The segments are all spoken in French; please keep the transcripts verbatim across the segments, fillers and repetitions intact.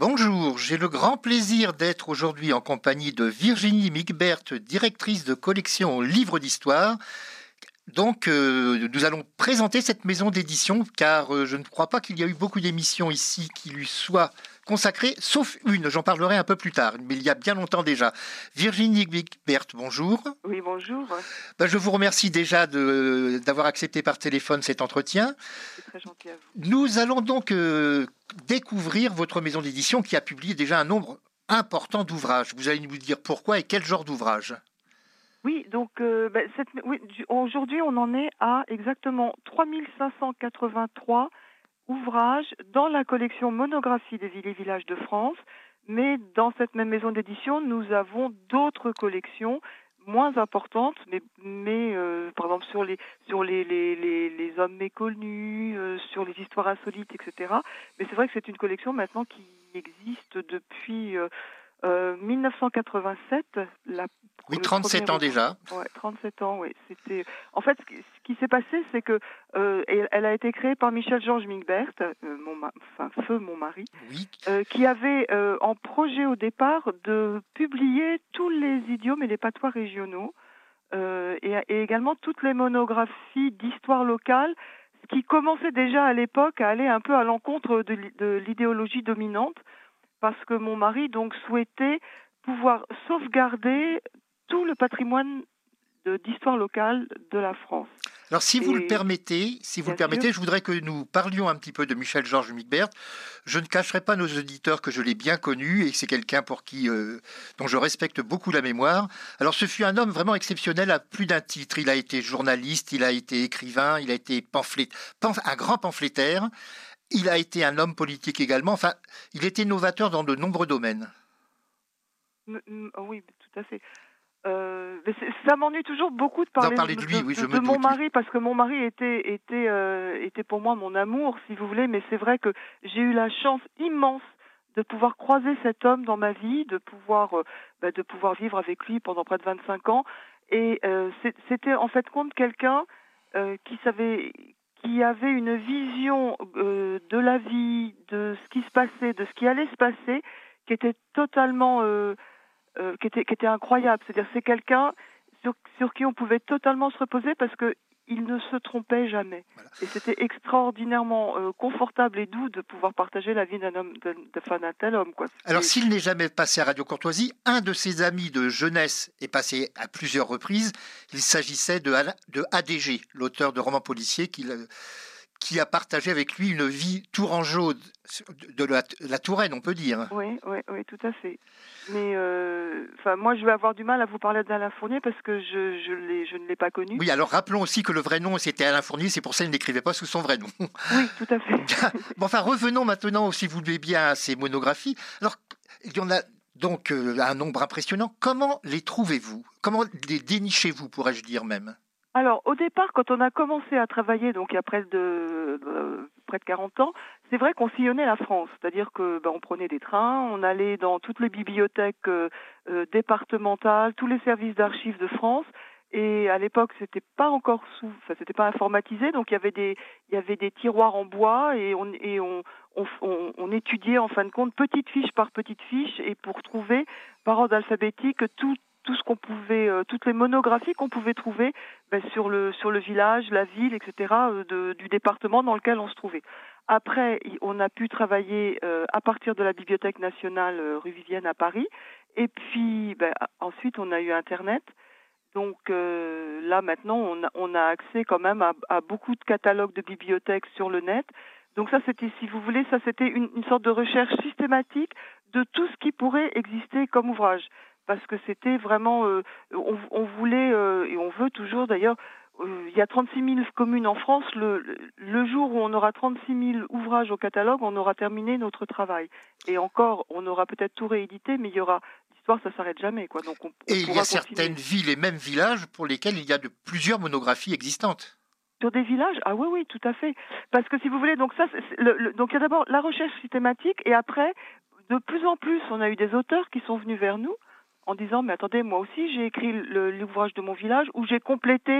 Bonjour, j'ai le grand plaisir d'être aujourd'hui en compagnie de Virginie Migbert, directrice de collection Livres d'Histoire. Donc, euh, nous allons présenter cette maison d'édition, car euh, je ne crois pas qu'il y a eu beaucoup d'émissions ici qui lui soient consacrées, sauf une, j'en parlerai un peu plus tard, mais il y a bien longtemps déjà. Virginie Migbert, bonjour. Oui, bonjour. Ben, je vous remercie déjà de, d'avoir accepté par téléphone cet entretien. C'est très gentil à vous. Nous allons donc euh, découvrir votre maison d'édition qui a publié déjà un nombre important d'ouvrages. Vous allez nous dire pourquoi et quel genre d'ouvrages. Oui, donc euh, ben, cette, oui, aujourd'hui on en est à exactement trois mille cinq cent quatre-vingt-trois ouvrages dans la collection Monographie des villes et villages de France. Mais dans cette même maison d'édition, nous avons d'autres collections moins importantes, mais, mais euh, par exemple sur les sur les les, les, les hommes méconnus, euh, sur les histoires insolites, et cetera. Mais c'est vrai que c'est une collection maintenant qui existe depuis euh, euh, mille neuf cent quatre-vingt-sept. La, oui, trente-sept ans déjà. Ouais, trente-sept ans, oui. C'était. En fait, ce qui, ce qui s'est passé, c'est que euh, elle, elle a été créée par Michel-Georges Migbert, euh, mon, enfin feu mon mari, oui. euh, qui avait euh, en projet au départ de publier tous les idiomes et les patois régionaux, euh, et, et également toutes les monographies d'histoire locale, ce qui commençait déjà à l'époque à aller un peu à l'encontre de, de l'idéologie dominante, parce que mon mari donc souhaitait pouvoir sauvegarder tout le patrimoine de, d'histoire locale de la France. Alors, si vous Et, le permettez, si vous le permettez, sûr. je voudrais que nous parlions un petit peu de Michel-Georges Migbert. Je ne cacherai pas à nos auditeurs que je l'ai bien connu et c'est quelqu'un pour qui, euh, dont je respecte beaucoup la mémoire. Alors, ce fut un homme vraiment exceptionnel à plus d'un titre. Il a été journaliste, il a été écrivain, il a été pamphlet, pamf, un grand pamphlétaire. Il a été un homme politique également. Enfin, il était novateur dans de nombreux domaines. Oui, tout à fait. Euh, mais ça m'ennuie toujours beaucoup de parler, parler de, lui, de, oui, de, je de me mon doute, mari, oui. parce que mon mari était, était, euh, était pour moi mon amour, si vous voulez, mais c'est vrai que j'ai eu la chance immense de pouvoir croiser cet homme dans ma vie, de pouvoir, euh, bah, de pouvoir vivre avec lui pendant près de vingt-cinq ans, et euh, c'était en fait compte quelqu'un euh, qui savait, qui avait une vision euh, de la vie, de ce qui se passait, de ce qui allait se passer, qui était totalement... Euh, Euh, qui était qui était incroyable. C'est-à-dire c'est quelqu'un sur sur qui on pouvait totalement se reposer parce que il ne se trompait jamais. Voilà. Et c'était extraordinairement euh, confortable et doux de pouvoir partager la vie d'un homme, d'un, d'un, d'un tel homme, quoi. Alors, s'il n'est jamais passé à Radio Courtoisie, un de ses amis de jeunesse est passé à plusieurs reprises. Il s'agissait de, de A D G, l'auteur de romans policiers qu'il qui a partagé avec lui une vie tourangeau de la, la Touraine, on peut dire. Oui, oui, oui, tout à fait. Mais euh, moi, je vais avoir du mal à vous parler d'Alain Fournier parce que je, je, l'ai, je ne l'ai pas connu. Oui, alors rappelons aussi que le vrai nom, c'était Alain Fournier, c'est pour ça qu'il n'écrivait pas sous son vrai nom. Oui, tout à fait. Bon, enfin, revenons maintenant, si vous voulez bien, à ces monographies. Alors, il y en a donc euh, un nombre impressionnant. Comment les trouvez-vous ? Comment les dénichez-vous, pourrais-je dire même ? Alors, au départ, quand on a commencé à travailler, donc il y a près de, euh, près de quarante ans, c'est vrai qu'on sillonnait la France. C'est-à-dire que ben, on prenait des trains, on allait dans toutes les bibliothèques euh, euh, départementales, tous les services d'archives de France. Et à l'époque, c'était pas encore sous, enfin, c'était pas informatisé, donc il y avait des, il y avait des tiroirs en bois et on, et on, on, on, on étudiait en fin de compte petite fiche par petite fiche et pour trouver par ordre alphabétique tout tout ce qu'on pouvait, euh, toutes les monographies qu'on pouvait trouver ben, sur le sur le village, la ville, et cetera euh, de, du département dans lequel on se trouvait. Après, on a pu travailler euh, à partir de la Bibliothèque nationale euh, rue Vivienne à Paris, et puis ben, ensuite on a eu Internet. Donc euh, là maintenant, on a, on a accès quand même à, à beaucoup de catalogues de bibliothèques sur le net. Donc ça, c'était, si vous voulez, ça c'était une, une sorte de recherche systématique de tout ce qui pourrait exister comme ouvrage. Parce que c'était vraiment, euh, on, on voulait, euh, et on veut toujours d'ailleurs, euh, il y a trente-six mille communes en France, le, le jour où on aura trente-six mille ouvrages au catalogue, on aura terminé notre travail. Et encore, on aura peut-être tout réédité, mais il y aura, l'histoire ça s'arrête jamais, quoi. Donc on, on et il y a continuer. Certaines villes et même villages pour lesquels il y a de plusieurs monographies existantes. Sur des villages, ah oui, oui, tout à fait. Parce que si vous voulez, donc ça, c'est, le, le, donc il y a d'abord la recherche systématique, et après, de plus en plus, on a eu des auteurs qui sont venus vers nous, en disant, mais attendez, moi aussi j'ai écrit le, l'ouvrage de mon village, où j'ai complété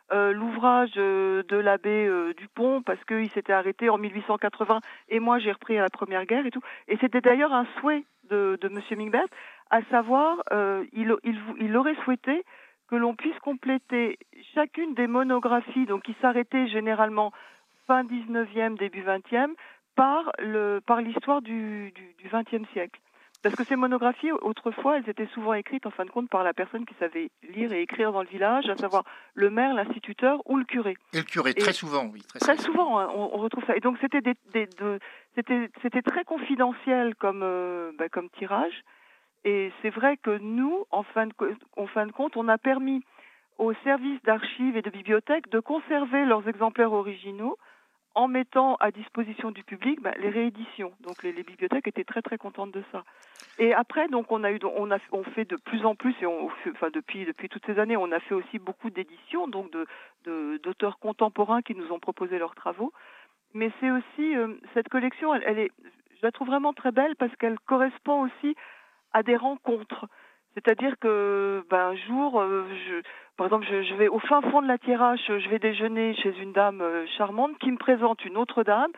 euh, l'ouvrage euh, de l'abbé euh, Dupont parce qu'il s'était arrêté en mille huit cent quatre-vingts et moi j'ai repris à la Première Guerre et tout. Et c'était d'ailleurs un souhait de, de Monsieur Mingbert, à savoir, euh, il, il, il aurait souhaité que l'on puisse compléter chacune des monographies, donc qui s'arrêtaient généralement fin dix-neuvième, début vingtième, par le par l'histoire du, du, du vingtième siècle. Parce que ces monographies, autrefois, elles étaient souvent écrites, en fin de compte, par la personne qui savait lire et écrire dans le village, à savoir le maire, l'instituteur ou le curé. Et le curé, et très souvent, oui. Très, très souvent, hein, on, on retrouve ça. Et donc, c'était, des, des, de, c'était, c'était très confidentiel comme, euh, bah, comme tirage. Et c'est vrai que nous, en fin de, en fin de compte, on a permis aux services d'archives et de bibliothèques de conserver leurs exemplaires originaux en mettant à disposition du public bah, les rééditions. Donc les, les bibliothèques étaient très très contentes de ça. Et après, donc on a eu, on a, on fait de plus en plus, et on, enfin depuis depuis toutes ces années, on a fait aussi beaucoup d'éditions, donc de, de d'auteurs contemporains qui nous ont proposé leurs travaux. Mais c'est aussi euh, cette collection, elle, elle est, je la trouve vraiment très belle parce qu'elle correspond aussi à des rencontres. C'est-à-dire que ben, un jour, euh, je, par exemple, je, je vais au fin fond de la Thiérache, je vais déjeuner chez une dame euh, charmante qui me présente une autre dame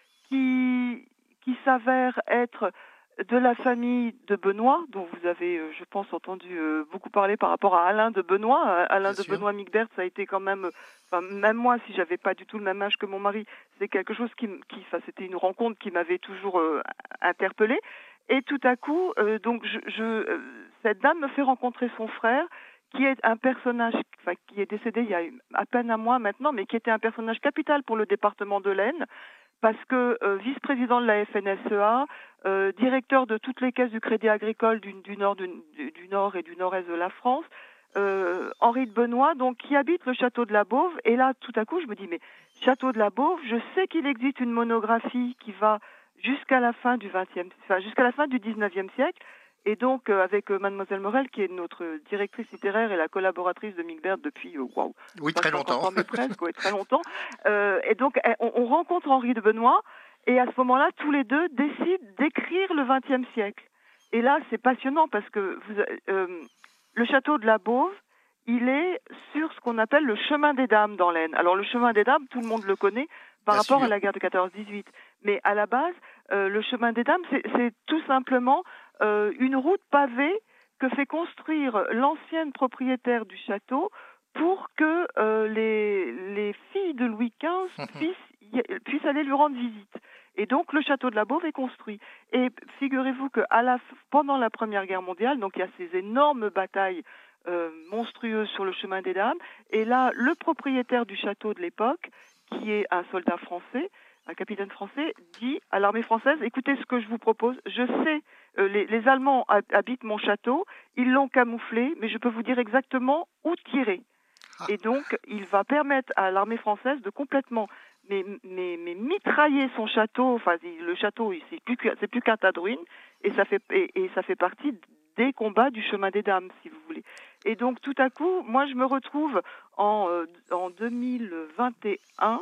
qui, qui s'avère être de la famille de Benoît, dont vous avez, euh, je pense, entendu euh, beaucoup parler par rapport à Alain de Benoît. Alain Bien de sûr. Benoît Mingbert, ça a été quand même, enfin, même moi, si j'avais pas du tout le même âge que mon mari, c'est quelque chose qui, qui enfin, c'était une rencontre qui m'avait toujours euh, interpellée. Et tout à coup, euh, donc, je, je, euh, cette dame me fait rencontrer son frère, qui est un personnage, enfin, qui est décédé il y a à peine un mois maintenant, mais qui était un personnage capital pour le département de l'Aisne, parce que euh, vice-président de la F N S E A, euh, directeur de toutes les caisses du Crédit Agricole du, du nord du, du nord et du nord-est de la France, euh, Henri de Benoît, donc qui habite le château de la Beauve. Et là, tout à coup, je me dis mais château de la Beauve, je sais qu'il existe une monographie qui va jusqu'à la fin du vingtième, enfin jusqu'à la fin du dix-neuvième siècle. Et donc, euh, avec euh, Mademoiselle Morel, qui est notre directrice littéraire et la collaboratrice de Mingbert depuis, euh, waouh, oui, très longtemps, ans, mais presque, ouais, très longtemps. Euh, et donc, on, on rencontre Henri de Benoît, et à ce moment-là, tous les deux décident d'écrire le vingtième siècle. Et là, c'est passionnant parce que vous, euh, le château de la Beauve, il est sur ce qu'on appelle le chemin des dames dans l'Aisne. Alors, le chemin des dames, tout le monde le connaît par Bien rapport sûr. à la guerre de quatorze dix-huit. Mais à la base, euh, le chemin des dames, c'est, c'est tout simplement Euh, une route pavée que fait construire l'ancienne propriétaire du château pour que euh, les, les filles de Louis quinze puissent, y, puissent aller lui rendre visite. Et donc le château de la Beauve est construit. Et figurez-vous que à la, pendant la Première Guerre mondiale, donc il y a ces énormes batailles euh, monstrueuses sur le chemin des dames, et là le propriétaire du château de l'époque, qui est un soldat français, un capitaine français, dit à l'armée française, écoutez ce que je vous propose, je sais, euh, les, les Allemands habitent mon château, ils l'ont camouflé, mais je peux vous dire exactement où tirer. Ah. Et donc, il va permettre à l'armée française de complètement mais, mais, mais mitrailler son château, enfin, le château, c'est plus, c'est plus qu'un tas de ruines, et ça fait, et, et ça fait partie des combats du chemin des dames, si vous voulez. Et donc, tout à coup, moi, je me retrouve en, euh, en deux mille vingt et un,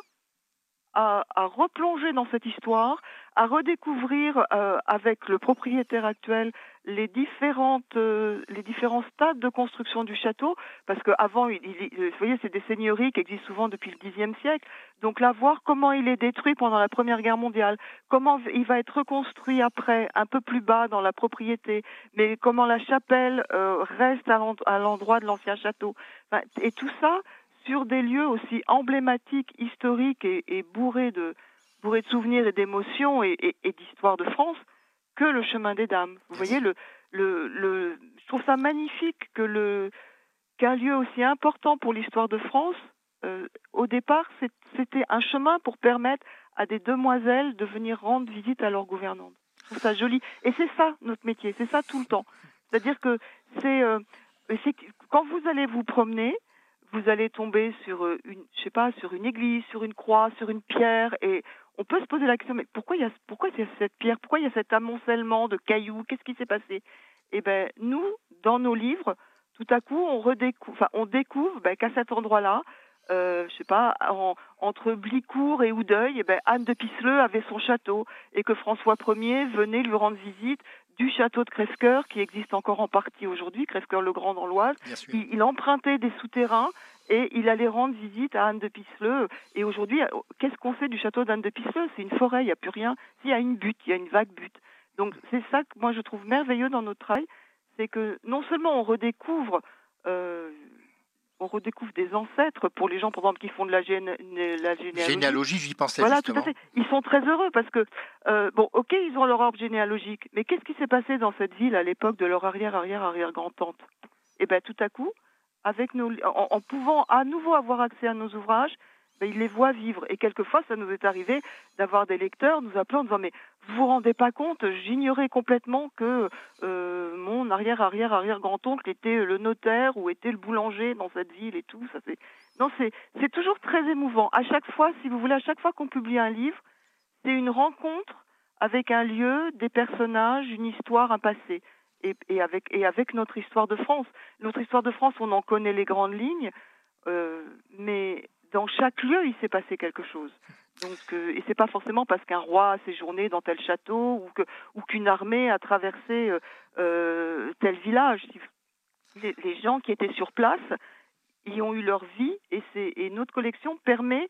À, à replonger dans cette histoire, à redécouvrir euh, avec le propriétaire actuel les différentes euh, les différents stades de construction du château, parce qu'avant, il, il, vous voyez, c'est des seigneuries qui existent souvent depuis le dixième siècle. Donc là, voir comment il est détruit pendant la Première Guerre mondiale, comment il va être reconstruit après, un peu plus bas dans la propriété, mais comment la chapelle euh, reste à, l'end- à l'endroit de l'ancien château. Enfin, et tout ça sur des lieux aussi emblématiques, historiques et, et bourrés de, bourrés de souvenirs et d'émotions et, et, et d'histoire de France que le chemin des dames. Vous voyez, le, le, le, je trouve ça magnifique que le, qu'un lieu aussi important pour l'histoire de France, euh, au départ, c'est, c'était un chemin pour permettre à des demoiselles de venir rendre visite à leur gouvernante. Je trouve ça joli. Et c'est ça, notre métier, c'est ça tout le temps. C'est-à-dire que c'est, euh, c'est quand vous allez vous promener, vous allez tomber sur une, je sais pas, sur une église, sur une croix, sur une pierre, et on peut se poser la question, mais pourquoi il y a, pourquoi il y a cette pierre, pourquoi il y a cet amoncellement de cailloux, qu'est-ce qui s'est passé? Eh ben, nous, dans nos livres, tout à coup, on redécouvre, enfin, on découvre ben, qu'à cet endroit-là, euh, je sais pas, en, entre Blicourt et Oudeuil, eh ben, Anne de Pisseleu avait son château, et que François Ier venait lui rendre visite du château de Crèvecoeur, qui existe encore en partie aujourd'hui, Crèvecoeur-le-Grand dans l'Oise. Il, il empruntait des souterrains et il allait rendre visite à Anne de Pisseleu. Et aujourd'hui, qu'est-ce qu'on sait du château d'Anne de Pisseleu? C'est une forêt, il n'y a plus rien. S'il y a une butte, il y a une vague butte. Donc c'est ça que moi je trouve merveilleux dans notre travail, c'est que non seulement on redécouvre, euh, on redécouvre des ancêtres pour les gens, par exemple, qui font de la, géné la généalogie. Généalogie, j'y pensais voilà, justement. Tout à fait. Ils sont très heureux parce que, euh, bon, ok, ils ont leur arbre généalogique, mais qu'est-ce qui s'est passé dans cette ville à l'époque de leur arrière-arrière-arrière-grand-tante? Et bien tout à coup, avec nos, en, en pouvant à nouveau avoir accès à nos ouvrages, ben, ils les voient vivre. Et quelquefois, ça nous est arrivé d'avoir des lecteurs nous appelant en disant « Mais vous vous rendez pas compte, j'ignorais complètement que euh, mon arrière-arrière-arrière-grand-oncle était le notaire ou était le boulanger dans cette ville et tout. » Ça c'est non, c'est c'est toujours très émouvant. À chaque fois, si vous voulez, à chaque fois qu'on publie un livre, c'est une rencontre avec un lieu, des personnages, une histoire, un passé. Et, et, avec, et avec notre histoire de France. Notre histoire de France, on en connaît les grandes lignes, euh, mais dans chaque lieu, il s'est passé quelque chose. Donc, euh, et c'est pas forcément parce qu'un roi a séjourné dans tel château ou que ou qu'une armée a traversé euh, euh, tel village. Les, les gens qui étaient sur place, ils ont eu leur vie, et, et notre collection permet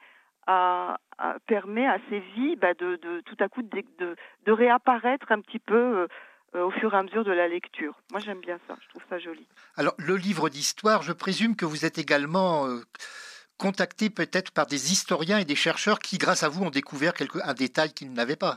à, à permet à ces vies bah, de, de tout à coup de, de, de réapparaître un petit peu. Euh, au fur et à mesure de la lecture. Moi, j'aime bien ça, je trouve ça joli. Alors, le livre d'histoire, je présume que vous êtes également euh, contacté peut-être par des historiens et des chercheurs qui, grâce à vous, ont découvert quelque, un détail qu'ils n'avaient pas.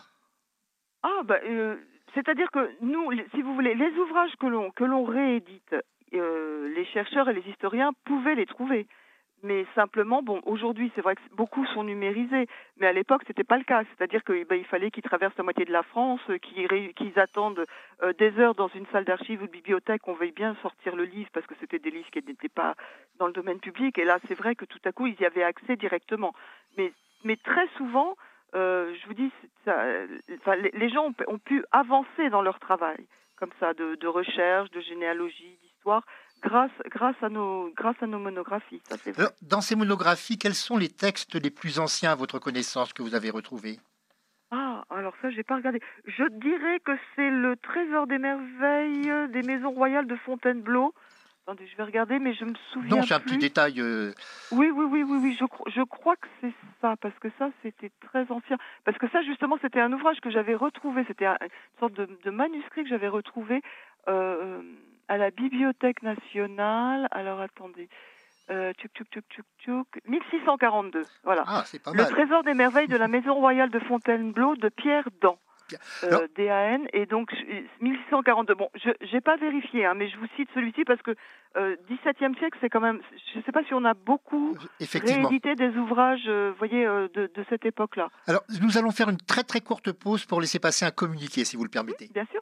Ah, bah, euh, c'est-à-dire que nous, si vous voulez, les ouvrages que l'on que l'on réédite, euh, les chercheurs et les historiens pouvaient les trouver. Mais simplement, bon, aujourd'hui, c'est vrai que beaucoup sont numérisés, mais à l'époque, c'était pas le cas. C'est-à-dire qu'il ben, il fallait qu'ils traversent la moitié de la France, qu'ils qu'ils attendent euh, des heures dans une salle d'archives ou de bibliothèque, qu'on veuille bien sortir le livre, parce que c'était des livres qui n'étaient pas dans le domaine public. Et là, c'est vrai que tout à coup, ils y avaient accès directement. Mais, mais très souvent, euh, je vous dis, ça, enfin, les, les gens ont, ont pu avancer dans leur travail, comme ça, de, de recherche, de généalogie, d'histoire, Grâce, grâce, à nos, grâce à nos monographies, ça c'est vrai. Alors, dans ces monographies, quels sont les textes les plus anciens à votre connaissance que vous avez retrouvés? Ah, alors ça, j'ai pas regardé. Je dirais que c'est le Trésor des merveilles des maisons royales de Fontainebleau. Attendez, je vais regarder, mais je me souviens plus. Non, c'est un petit détail. Euh... Oui, oui, oui, oui, oui. Je, je crois que c'est ça, parce que ça, c'était très ancien. Parce que ça, justement, c'était un ouvrage que j'avais retrouvé. C'était un, une sorte de, de manuscrit que j'avais retrouvé euh, à la Bibliothèque nationale. Alors, attendez. Euh, tchouk, tchouk, tchouk, tchouk, tchouk, mille six cent quarante-deux, voilà. Ah, c'est pas le mal. Trésor des merveilles de la Maison royale de Fontainebleau de Pierre Dan, euh, D A N, et donc mille six cent quarante-deux. Bon, je n'ai pas vérifié, hein, mais je vous cite celui-ci parce que euh, dix-septième siècle, c'est quand même, je ne sais pas si on a beaucoup réédité des ouvrages, euh, voyez, euh, de, de cette époque-là. Alors, nous allons faire une très très courte pause pour laisser passer un communiqué, si vous le permettez. Oui, bien sûr.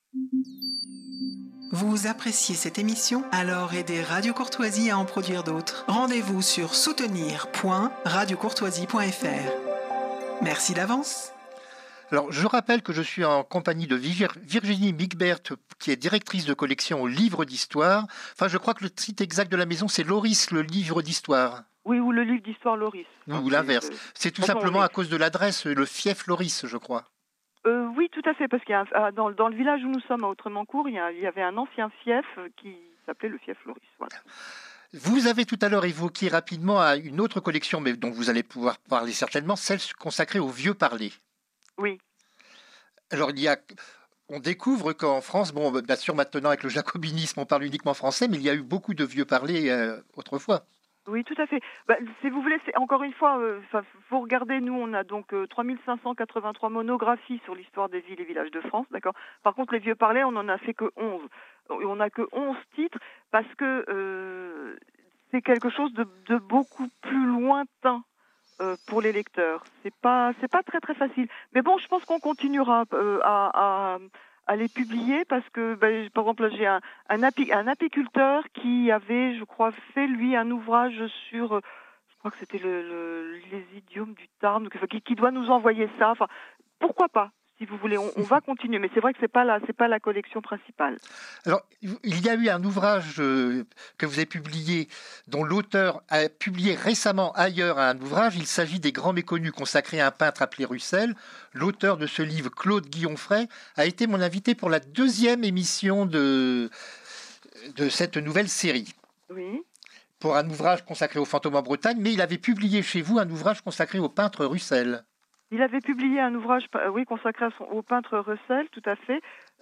Vous appréciez cette émission? Alors aidez Radio Courtoisie à en produire d'autres. Rendez-vous sur soutenir point radio courtoisie point f r. Merci d'avance. Alors, je rappelle que je suis en compagnie de Virginie Migbert, qui est directrice de collection au livre d'histoire. Enfin, je crois que le titre exact de la maison, c'est Loris, le livre d'histoire. Oui, ou le livre d'histoire Loris. Ou, ou l'inverse. C'est tout simplement à cause de l'adresse, le fief Loris, je crois. Euh, oui, tout à fait, parce qu'il y a un, dans, dans le village où nous sommes, à Autremancourt, il y, a, il y avait un ancien fief qui s'appelait le fief Loris. Voilà. Vous avez tout à l'heure évoqué rapidement une autre collection, mais dont vous allez pouvoir parler certainement, celle consacrée au vieux parler. Oui. Alors, il y a, on découvre qu'en France, bon, bien sûr, maintenant avec le jacobinisme, on parle uniquement français, mais il y a eu beaucoup de vieux parlers euh, autrefois. Oui, tout à fait. Bah, si vous voulez, c'est, encore une fois, euh, vous regardez, nous, on a donc euh, trois mille cinq cent quatre-vingt-trois monographies sur l'histoire des villes et villages de France, d'accord. Par contre, les vieux parlers, on n'en a fait que onze. On n'a que onze titres parce que euh, c'est quelque chose de, de beaucoup plus lointain euh, pour les lecteurs. C'est pas, c'est pas très très facile. Mais bon, je pense qu'on continuera euh, à, à à les publier parce que, ben, par exemple, là, j'ai un, un, api, un apiculteur qui avait, je crois, fait, lui, un ouvrage sur, je crois que c'était le, le, les idiomes du Tarn, qui, qui doit nous envoyer ça. Enfin, pourquoi pas, si vous voulez, on, on va continuer, mais c'est vrai que c'est pas la, c'est pas la collection principale. Alors, il y a eu un ouvrage euh, que vous avez publié, dont l'auteur a publié récemment ailleurs un ouvrage. Il s'agit des Grands Méconnus, consacré à un peintre appelé Russell. L'auteur de ce livre, Claude Guillonfray, a été mon invité pour la deuxième émission de, de cette nouvelle série. Oui. pour un ouvrage consacré aux fantômes en Bretagne, mais il avait publié chez vous un ouvrage consacré au peintre Russell. Il avait publié un ouvrage, oui, consacré à son, au peintre Russell, tout à fait,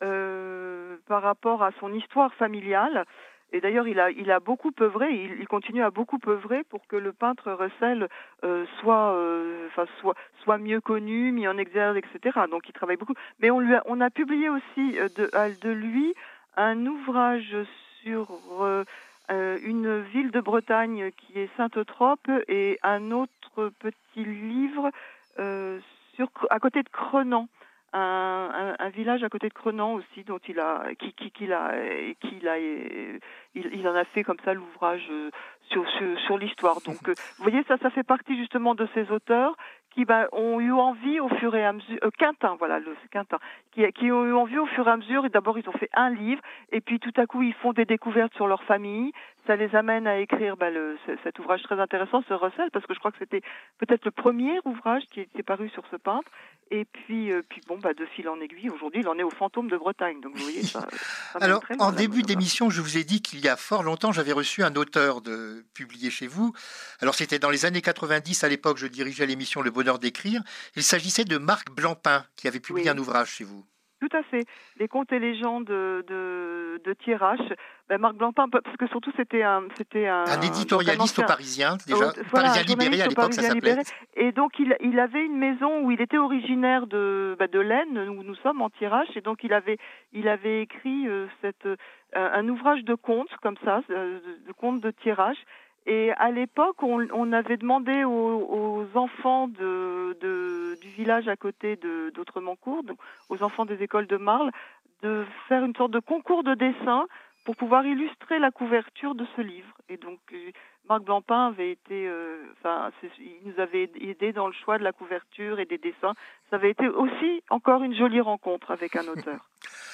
euh, par rapport à son histoire familiale. Et d'ailleurs, il a, il a beaucoup œuvré, il, il continue à beaucoup œuvrer pour que le peintre Russell euh, soit, euh, enfin, soit, soit mieux connu, mis en exergue, et cetera. Donc, il travaille beaucoup. Mais on, lui a, on a publié aussi de, de lui un ouvrage sur euh, euh, une ville de Bretagne qui est Sainte-Eutrope et un autre petit livre euh, sur, à côté de Crenan. Un, un, un village à côté de Crenan aussi, dont il a, qui, qui, qui a, qui a, il, il en a fait comme ça l'ouvrage sur, sur, sur l'histoire. Donc, vous voyez, ça, ça fait partie justement de ces auteurs qui ben, ont eu envie au fur et à mesure, euh, Quintin, voilà, le Quintin, qui, qui ont eu envie au fur et à mesure. Et d'abord, ils ont fait un livre, et puis tout à coup, ils font des découvertes sur leur famille. Ça les amène à écrire ben, le, cet ouvrage très intéressant, ce Russell, parce que je crois que c'était peut-être le premier ouvrage qui était paru sur ce peintre. Et puis, euh, puis bon, bah, de fil en aiguille, aujourd'hui, il en est au fantôme de Bretagne. Donc, vous voyez, ça, ça Alors, très en mal, début là, d'émission, je vous ai dit qu'il y a fort longtemps, j'avais reçu un auteur de publié chez vous. Alors, c'était dans les années quatre-vingt-dix. À l'époque, je dirigeais l'émission Le Bonheur d'écrire. Il s'agissait de Marc Blancpain, qui avait publié oui. un ouvrage chez vous. Tout à fait. Les contes et légendes de, de, de Thiérache. Ben Marc Blancpain, parce que surtout c'était un, c'était un, un éditorialiste donc un ancien, au Parisien, déjà, euh, voilà, Parisien libéré à l'époque, ça s'appelait. Et donc il, il avait une maison où il était originaire de, ben, de l'Aisne, où nous sommes en Thiérache, et donc il avait, il avait écrit euh, cette, euh, un ouvrage de contes comme ça, euh, de, de contes de Thiérache. Et à l'époque, on, on avait demandé aux, aux enfants de, de, du village à côté de, d'Autremancourt, donc aux enfants des écoles de Marle, de faire une sorte de concours de dessin pour pouvoir illustrer la couverture de ce livre. Et donc, Marc Blancpain avait été, euh, enfin, il nous avait aidé dans le choix de la couverture et des dessins. Ça avait été aussi encore une jolie rencontre avec un auteur.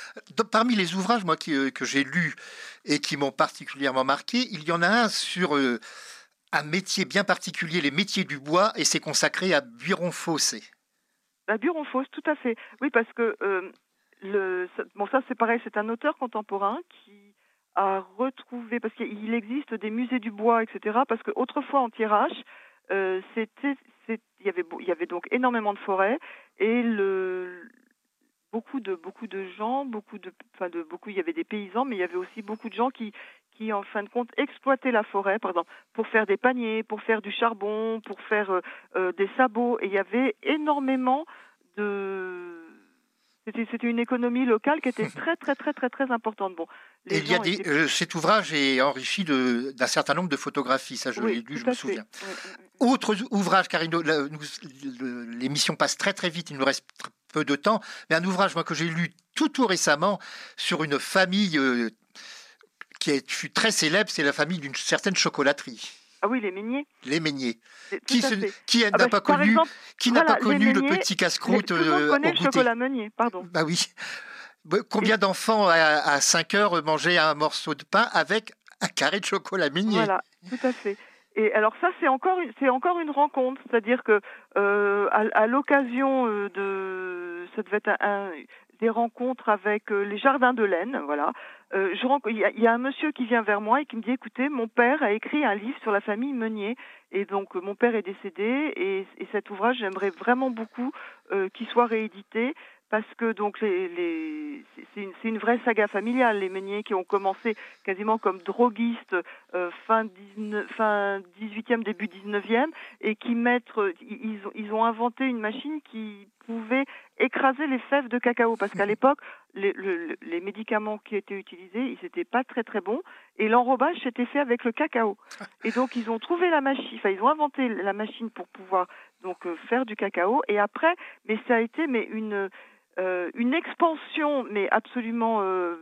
Parmi les ouvrages moi, qui, euh, que j'ai lus et qui m'ont particulièrement marqué, il y en a un sur euh, un métier bien particulier, les métiers du bois, et c'est consacré à Buron-Fossé. À Buron-Fossé, tout à fait. Oui, parce que euh, le, bon, ça c'est pareil, c'est un auteur contemporain qui a retrouvé, parce qu'il existe des musées du bois, et cetera. Parce qu'autrefois en Thiérache, euh, c'était, c'est, il y avait, il y avait donc énormément de forêts et le Beaucoup de beaucoup de gens, beaucoup de, enfin de beaucoup. Il y avait des paysans, mais il y avait aussi beaucoup de gens qui, qui en fin de compte exploitaient la forêt, par exemple, pour faire des paniers, pour faire du charbon, pour faire euh, euh, des sabots. Et il y avait énormément de. C'était, c'était une économie locale qui était très très très très très importante. Bon, les et il y a des, étaient... euh, cet ouvrage est enrichi de, d'un certain nombre de photographies. Ça, je oui, l'ai lu, je me souviens. Oui, oui, oui. Autre ouvrage, car il, la, nous, l'émission passe très très vite. Il nous reste peu de temps, mais un ouvrage moi, que j'ai lu tout tout récemment sur une famille euh, qui est, fut très célèbre, c'est la famille d'une certaine chocolaterie. Ah oui, les Meunier. Les Meunier. Qui, se, qui ah n'a bah, pas connu, exemple, qui voilà, n'a pas connu Meunier, le petit casse-croûte Tout le monde euh, connaît au le goûter. chocolat Meunier, pardon. Bah oui. Combien Et... d'enfants à, à cinq heures mangeaient un morceau de pain avec un carré de chocolat Meunier? Voilà, tout à fait. Et alors ça, c'est encore une, c'est encore une rencontre, c'est-à-dire que euh, à, à l'occasion euh, de, ça devait être un, un, des rencontres avec euh, les jardins de l'Aisne, voilà. Euh, je rencontre, il y a, il y a un monsieur qui vient vers moi et qui me dit, écoutez, mon père a écrit un livre sur la famille Meunier, et donc euh, mon père est décédé, et, et cet ouvrage, j'aimerais vraiment beaucoup euh, qu'il soit réédité. Parce que donc les, les, c'est, une, c'est une vraie saga familiale, les Meunier qui ont commencé quasiment comme droguistes euh, fin, dix-neuf, fin dix-huitième, début dix-neuvième, et qui mettent, ils, ils ont inventé une machine qui pouvait écraser les fèves de cacao. Parce qu'à l'époque, les, le, les médicaments qui étaient utilisés, ils n'étaient pas très très bons, et l'enrobage s'était fait avec le cacao. Et donc ils ont trouvé la machine, enfin ils ont inventé la machine pour pouvoir donc euh, faire du cacao. Et après, mais ça a été mais une Euh, une expansion, mais absolument euh,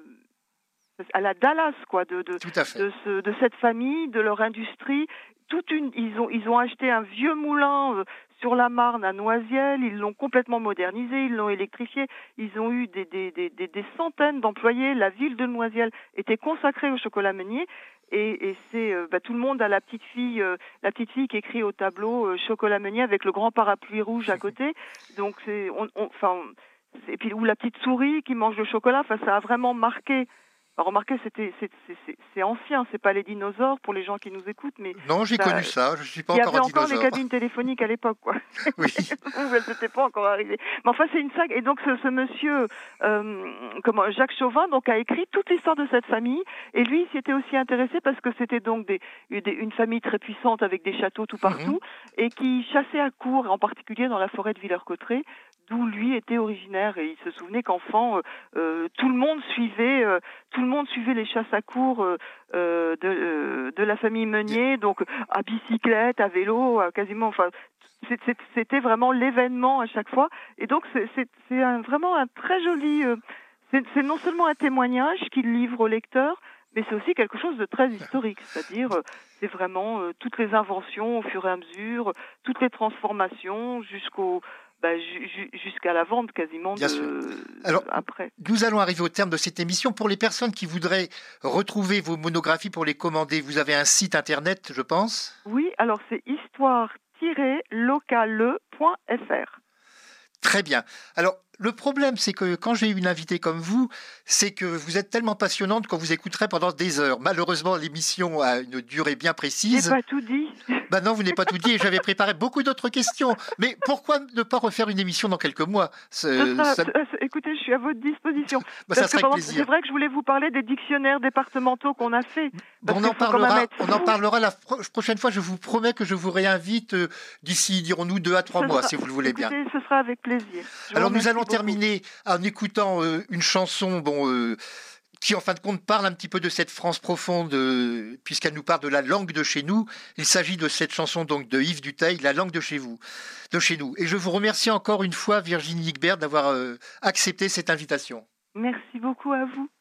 à la Dallas, quoi, de de, de, ce, de cette famille, de leur industrie. Toute une, ils ont ils ont acheté un vieux moulin euh, sur la Marne à Noisiel, ils l'ont complètement modernisé, ils l'ont électrifié, ils ont eu des des des, des, des centaines d'employés. La ville de Noisiel était consacrée au chocolat Meunier. Et, et c'est euh, bah, tout le monde a la petite fille, euh, la petite fille qui écrit au tableau euh, chocolat Meunier avec le grand parapluie rouge à côté. Donc c'est, on, on, enfin, et puis ou la petite souris qui mange le chocolat. Enfin, ça a vraiment marqué. Bah, remarquez, c'était, c'est, c'est, c'est, c'est ancien, c'est pas les dinosaures pour les gens qui nous écoutent, mais non, j'ai ça, connu ça. Je suis pas il y encore avait un encore les dinosaure. cabines téléphoniques à l'époque, quoi. Oui. Elles n'étaient pas encore arrivées. Mais enfin, c'est une saga. Et donc, ce, ce monsieur, euh, comment, Jacques Chauvin, donc, a écrit toute l'histoire de cette famille. Et lui, il s'y était aussi intéressé parce que c'était donc des, des, une famille très puissante avec des châteaux tout partout mm-hmm. et qui chassait à court, en particulier dans la forêt de Villers-Cotterêts, d'où lui était originaire. Et il se souvenait qu'enfant, euh, euh, tout le monde suivait, euh, tout le monde suivait les chasses à court euh, euh, de, euh, de la famille Meunier, donc à bicyclette, à vélo, à quasiment, enfin, c'était vraiment l'événement à chaque fois. Et donc c'est, c'est, c'est un, vraiment un très joli, euh, c'est, c'est non seulement un témoignage qu'il livre au lecteur, mais c'est aussi quelque chose de très historique, c'est-à-dire euh, c'est vraiment euh, toutes les inventions au fur et à mesure, toutes les transformations jusqu'au Bah, ju- jusqu'à la vente quasiment Bien de... sûr. Alors, après. Nous allons arriver au terme de cette émission. Pour les personnes qui voudraient retrouver vos monographies pour les commander, vous avez un site internet, je pense ? Oui, alors c'est histoire tiret locale point f r. Très bien. Alors, le problème, c'est que quand j'ai une invitée comme vous, c'est que vous êtes tellement passionnante qu'on vous écouterait pendant des heures. Malheureusement, l'émission a une durée bien précise. J'ai pas tout dit. Ben non, vous n'avez pas tout dit et j'avais préparé beaucoup d'autres questions. Mais pourquoi ne pas refaire une émission dans quelques mois ? Ce sera, ça... Écoutez, je suis à votre disposition. Ben, ça serait avec plaisir. C'est vrai que je voulais vous parler des dictionnaires départementaux qu'on a fait. Bon, on en parlera, on en parlera la prochaine fois. Je vous promets que je vous réinvite euh, d'ici, dirons-nous, deux à trois ce mois, sera, si vous le voulez écoutez, bien. Ce sera avec plaisir. Je Alors, nous allons beaucoup. terminer en écoutant euh, une chanson, bon... Euh, qui en fin de compte parle un petit peu de cette France profonde, euh, puisqu'elle nous parle de la langue de chez nous. Il s'agit de cette chanson donc de Yves Duteil, La langue de chez vous, de chez nous. Et je vous remercie encore une fois, Virginie Higbert, d'avoir euh, accepté cette invitation. Merci beaucoup à vous.